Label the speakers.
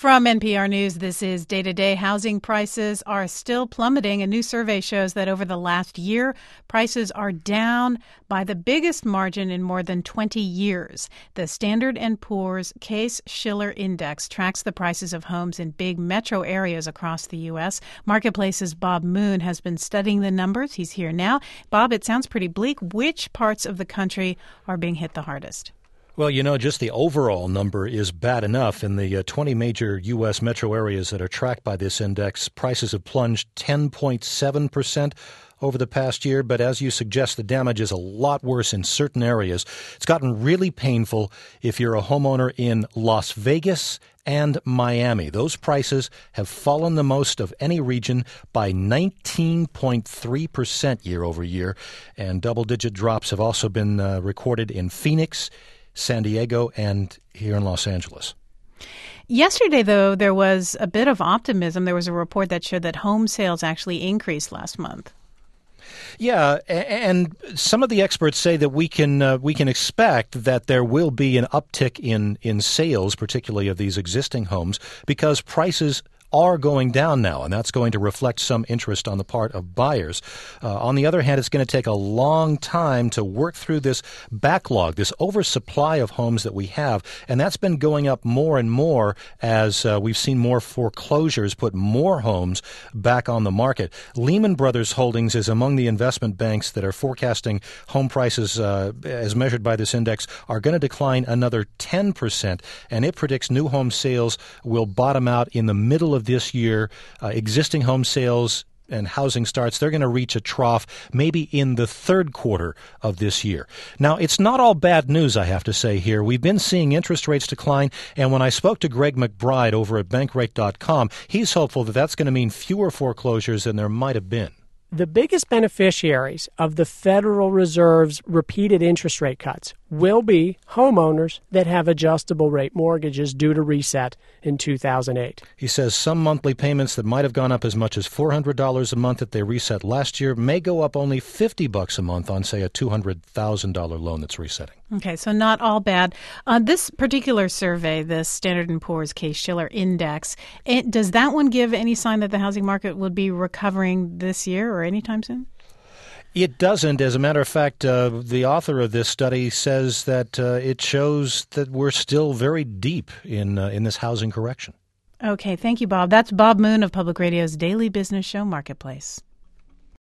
Speaker 1: From NPR News, this is Day to Day. Housing prices are still plummeting. A new survey shows that over the last year, prices are down by the biggest margin in more than 20 years. The Standard & Poor's Case-Shiller Index tracks the prices of homes in big metro areas across the U.S. Marketplace's Bob Moon has been studying the numbers. He's here now. Bob, it sounds pretty bleak. Which parts of the country are being hit the hardest?
Speaker 2: Well, just the overall number is bad enough. In the 20 major U.S. metro areas that are tracked by this index, prices have plunged 10.7% over the past year. But as you suggest, the damage is a lot worse in certain areas. It's gotten really painful if you're a homeowner in Las Vegas and Miami. Those prices have fallen the most of any region by 19.3% year over year. And double-digit drops have also been recorded in Phoenix, San Diego, and here in Los Angeles.
Speaker 1: Yesterday, though, there was a bit of optimism. There was a report that showed that home sales actually increased last month.
Speaker 2: Yeah, and some of the experts say that we can expect that there will be an uptick in sales, particularly of these existing homes, because prices are going down now, and that's going to reflect some interest on the part of buyers. On the other hand, it's going to take a long time to work through this backlog, this oversupply of homes that we have, and that's been going up more and more as we've seen more foreclosures put more homes back on the market. Lehman Brothers Holdings is among the investment banks that are forecasting home prices, as measured by this index, are going to decline another 10%, and it predicts new home sales will bottom out in the middle of this year. Existing home sales and housing starts, they're going to reach a trough maybe in the third quarter of this year. Now, it's not all bad news, I have to say here. We've been seeing interest rates decline, and when I spoke to Greg McBride over at Bankrate.com, he's hopeful that that's going to mean fewer foreclosures than there might have been.
Speaker 3: The biggest beneficiaries of the Federal Reserve's repeated interest rate cuts will be homeowners that have adjustable rate mortgages due to reset in 2008.
Speaker 2: He says some monthly payments that might have gone up as much as $400 a month that they reset last year may go up only $50 a month on, say, a $200,000 loan that's resetting.
Speaker 1: Okay, so not all bad. This particular survey, the Standard & Poor's Case-Shiller Index, does that one give any sign that the housing market would be recovering this year or anytime soon?
Speaker 2: It doesn't. As a matter of fact, the author of this study says that it shows that we're still very deep in this housing correction.
Speaker 1: Okay, thank you, Bob. That's Bob Moon of Public Radio's daily business show, Marketplace.